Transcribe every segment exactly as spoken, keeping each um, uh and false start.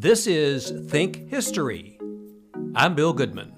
This is Think History. I'm Bill Goodman.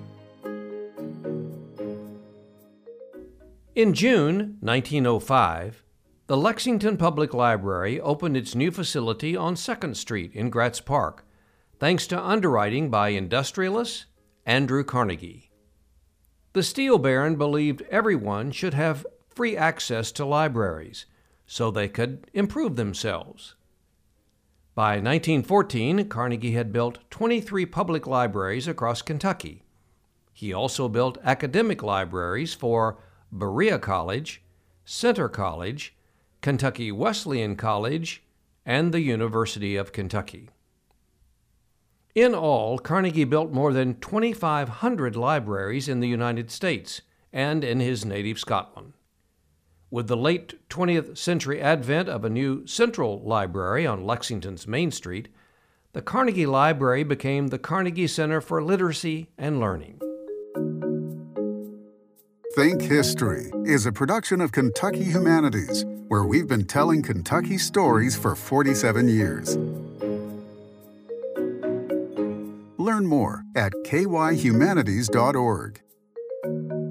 In June nineteen oh five, the Lexington Public Library opened its new facility on second Street in Gratz Park, thanks to underwriting by industrialist Andrew Carnegie. The Steel Baron believed everyone should have free access to libraries so they could improve themselves. By nineteen fourteen, Carnegie had built twenty-three public libraries across Kentucky. He also built academic libraries for Berea College, Centre College, Kentucky Wesleyan College, and the University of Kentucky. In all, Carnegie built more than twenty-five hundred libraries in the United States and in his native Scotland. With the late twentieth century advent of a new central library on Lexington's Main Street, the Carnegie Library became the Carnegie Center for Literacy and Learning. Think History is a production of Kentucky Humanities, where we've been telling Kentucky stories for forty-seven years. Learn more at k y humanities dot org.